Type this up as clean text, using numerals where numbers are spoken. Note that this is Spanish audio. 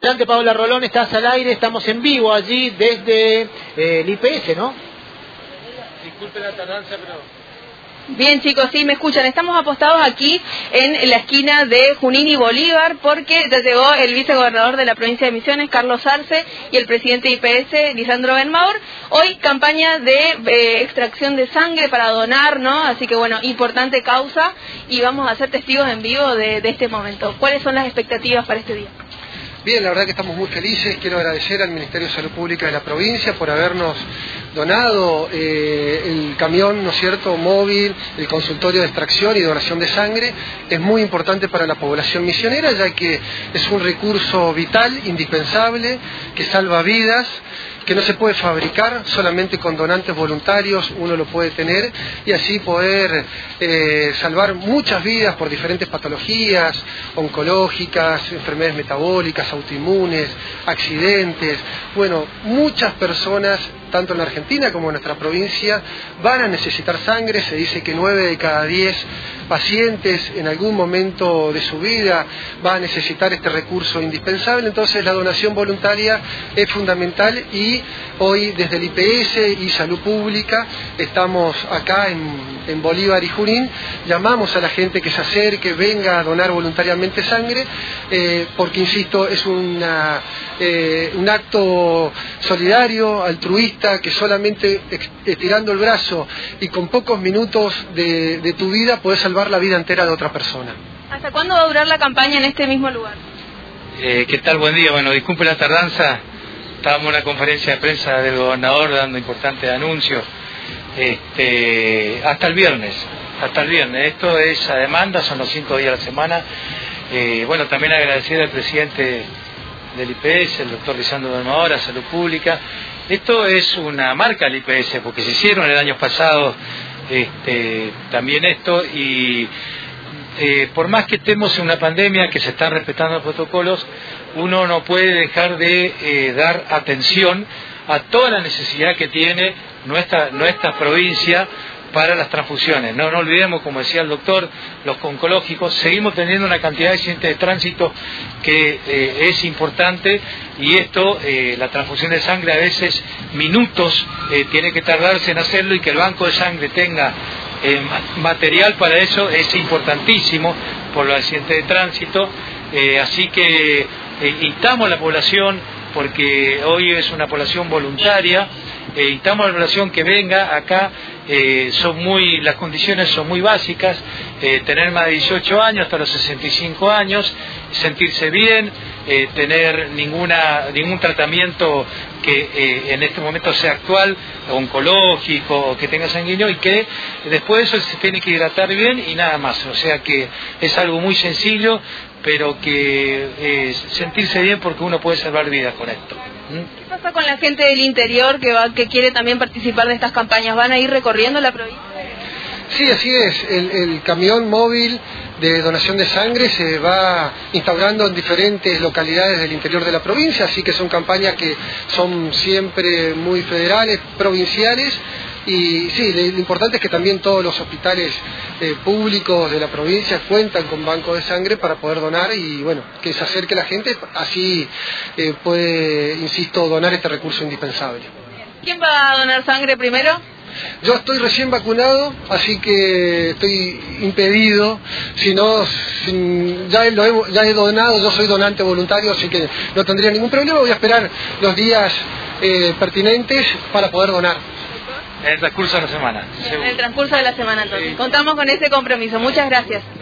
Adelante, Paola Rolón, estás al aire, estamos en vivo allí desde el IPS, ¿no? Disculpe la tardanza, pero... Bien, chicos, sí, me escuchan. Estamos apostados aquí en la esquina de Junín y Bolívar porque ya llegó el vicegobernador de la provincia de Misiones, Carlos Arce, y el presidente de IPS, Lisandro Benmaur. Hoy campaña de extracción de sangre para donar, ¿no? Así que bueno, importante causa y vamos a ser testigos en vivo de este momento. ¿Cuáles son las expectativas para este día? Bien, la verdad que estamos muy felices. Quiero agradecer al Ministerio de Salud Pública de la provincia por habernos donado el camión, ¿no es cierto?, móvil, el consultorio de extracción y donación de sangre. Es muy importante para la población misionera, ya que es un recurso vital, indispensable, que salva vidas, que no se puede fabricar, solamente con donantes voluntarios uno lo puede tener y así poder salvar muchas vidas por diferentes patologías oncológicas, enfermedades metabólicas, autoinmunes, accidentes. Bueno, muchas personas, tanto en la Argentina como en nuestra provincia, van a necesitar sangre. Se dice que 9 de cada 10 pacientes en algún momento de su vida va a necesitar este recurso indispensable. Entonces la donación voluntaria es fundamental y hoy desde el IPS y Salud Pública estamos acá en Bolívar y Junín. Llamamos a la gente que se acerque, venga a donar voluntariamente sangre, porque insisto, es un acto solidario, altruista, que solamente estirando el brazo y con pocos minutos de tu vida podés salvar la vida entera de otra persona. ¿Hasta cuándo va a durar la campaña en este mismo lugar? ¿Qué tal? Buen día. Bueno, disculpe la tardanza. Estábamos en una conferencia de prensa del gobernador dando importantes anuncios. Hasta el viernes. Esto es a demanda, son los 5 días a la semana. Bueno, también agradecer al presidente del IPS, el doctor Lisandro Benmaur, a Salud Pública. Esto es una marca del IPS, porque se hicieron el año pasado también esto, y por más que estemos en una pandemia, que se están respetando los protocolos, uno no puede dejar de dar atención a toda la necesidad que tiene nuestra provincia para las transfusiones. No olvidemos, como decía el doctor, los oncológicos, seguimos teniendo una cantidad de accidentes de tránsito que es importante, y esto, la transfusión de sangre a veces minutos tiene que tardarse en hacerlo, y que el banco de sangre tenga material para eso es importantísimo por los accidentes de tránsito. Así que instamos a la población, porque hoy es una población voluntaria, instamos a la población que venga acá. Las condiciones son muy básicas, tener más de 18 años hasta los 65 años, sentirse bien, tener ningún tratamiento que en este momento sea actual, oncológico, o que tenga sanguíneo, y que después de eso se tiene que hidratar bien y nada más. O sea que es algo muy sencillo, pero que sentirse bien, porque uno puede salvar vidas con esto. ¿Qué pasa con la gente del interior que quiere también participar de estas campañas? ¿Van a ir recorriendo la provincia? Sí, así es. El camión móvil de donación de sangre se va instaurando en diferentes localidades del interior de la provincia, así que son campañas que son siempre muy federales, provinciales. Y sí, lo importante es que también todos los hospitales públicos de la provincia cuentan con bancos de sangre para poder donar, y bueno, que se acerque la gente, así puede, insisto, donar este recurso indispensable. ¿Quién va a donar sangre primero? Yo estoy recién vacunado, así que estoy impedido. Si no, ya he donado, yo soy donante voluntario, así que no tendría ningún problema. Voy a esperar los días pertinentes para poder donar. En el transcurso de la semana. En el transcurso de la semana, entonces. Sí. Contamos con ese compromiso. Muchas gracias.